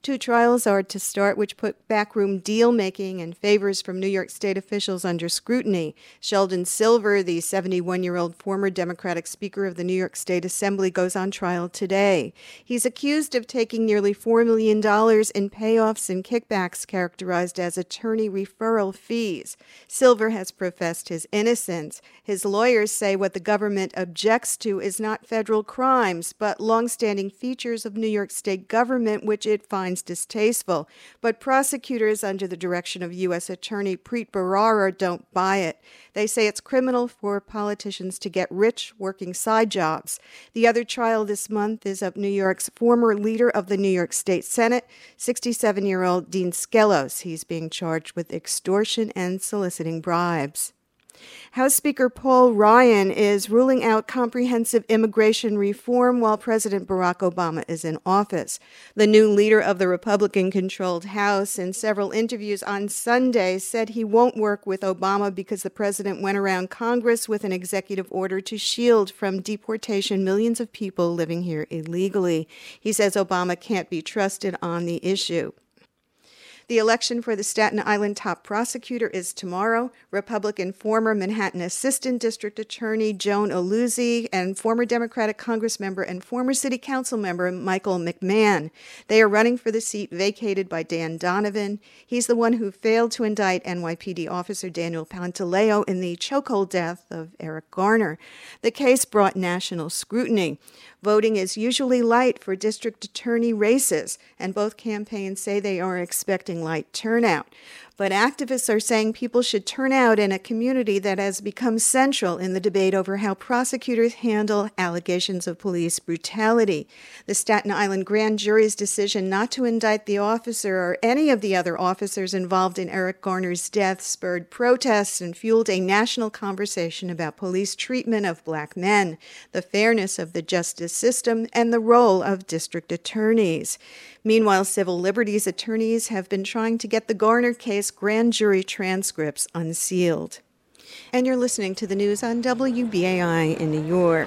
Two trials are to start, which put backroom deal-making and favors from New York State officials under scrutiny. Sheldon Silver, the 71-year-old former Democratic Speaker of the New York State Assembly, goes on trial today. He's accused of taking nearly $4 million in payoffs and kickbacks characterized as attorney referral fees. Silver has professed his innocence. His lawyers say what the government objects to is not federal crimes, but longstanding features of New York State government, which it finds distasteful. But prosecutors under the direction of U.S. Attorney Preet Bharara don't buy it. They say it's criminal for politicians to get rich working side jobs. The other trial this month is of New York's former leader of the New York State Senate, 67-year-old Dean Skelos. He's being charged with extortion and soliciting bribes. House Speaker Paul Ryan is ruling out comprehensive immigration reform while President Barack Obama is in office. The new leader of the Republican-controlled House, in several interviews on Sunday, said he won't work with Obama because the president went around Congress with an executive order to shield from deportation millions of people living here illegally. He says Obama can't be trusted on the issue. The election for the Staten Island top prosecutor is tomorrow. Republican former Manhattan Assistant District Attorney Joan Aluzzi and former Democratic Congressmember and former City Council member Michael McMahon. They are running for the seat vacated by Dan Donovan. He's the one who failed to indict NYPD officer Daniel Pantaleo in the chokehold death of Eric Garner. The case brought national scrutiny. Voting is usually light for district attorney races, and both campaigns say they are expecting light turnout. But activists are saying people should turn out in a community that has become central in the debate over how prosecutors handle allegations of police brutality. The Staten Island grand jury's decision not to indict the officer or any of the other officers involved in Eric Garner's death spurred protests and fueled a national conversation about police treatment of black men, the fairness of the justice system, and the role of district attorneys. Meanwhile, civil liberties attorneys have been trying to get the Garner case grand jury transcripts unsealed. And you're listening to the news on WBAI in New York.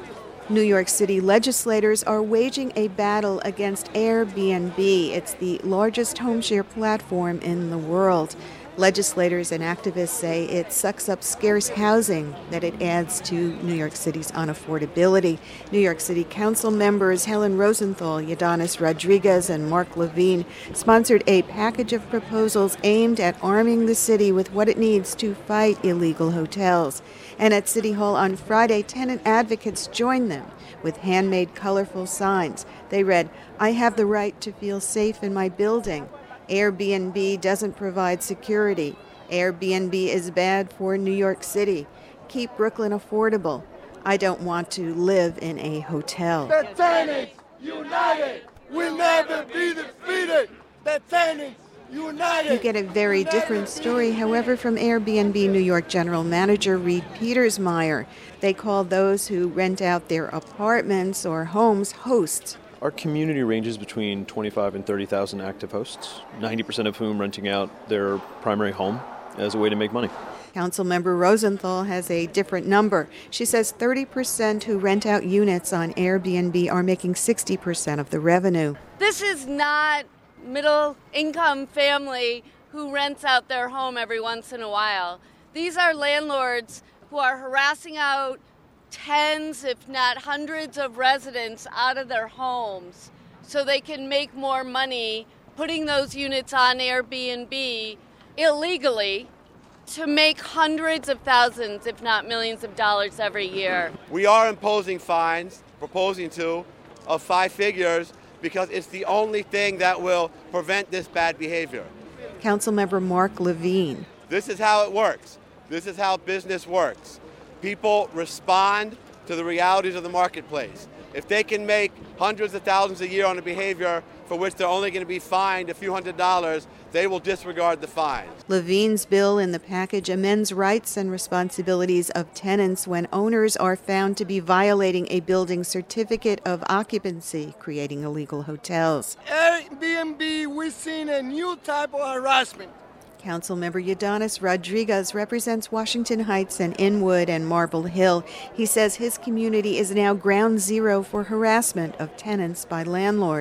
New York City legislators are waging a battle against Airbnb. It's the largest home-share platform in the world. Legislators and activists say it sucks up scarce housing, that it adds to New York City's unaffordability. New York City Council members Helen Rosenthal, Ydanis Rodriguez, and Mark Levine sponsored a package of proposals aimed at arming the city with what it needs to fight illegal hotels. And at City Hall on Friday, tenant advocates joined them with handmade colorful signs. They read, "I have the right to feel safe in my building. Airbnb doesn't provide security. Airbnb is bad for New York City. Keep Brooklyn affordable. I don't want to live in a hotel." The tenants united will never be defeated. The tenants united. You get a very different story, however, from Airbnb New York General Manager Reed Petersmeyer. They call those who rent out their apartments or homes hosts. Our community ranges between 25 and 30,000 active hosts, 90% of whom renting out their primary home as a way to make money. Councilmember Rosenthal has a different number. She says 30% who rent out units on Airbnb are making 60% of the revenue. This is not middle-income family who rents out their home every once in a while. These are landlords who are harassing out tens, if not hundreds of residents out of their homes so they can make more money putting those units on Airbnb illegally to make hundreds of thousands, if not millions of dollars every year. We are imposing fines, proposing to, of 5 figures because it's the only thing that will prevent this bad behavior. Councilmember Mark Levine. This is how it works. This is how business works. People respond to the realities of the marketplace. If they can make hundreds of thousands a year on a behavior for which they're only going to be fined a few $100s, they will disregard the fines. Levine's bill in the package amends rights and responsibilities of tenants when owners are found to be violating a building's certificate of occupancy, creating illegal hotels. Airbnb, we've seen a new type of harassment. Councilmember Ydanis Rodriguez represents Washington Heights and Inwood and Marble Hill. He says his community is now ground zero for harassment of tenants by landlords.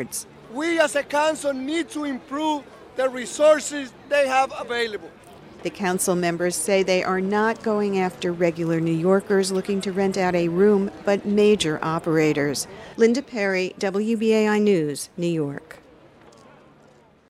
we as a council need to improve the resources they have available. The council members say they are not going after regular New Yorkers looking to rent out a room, but major operators. Linda Perry, WBAI News, New York.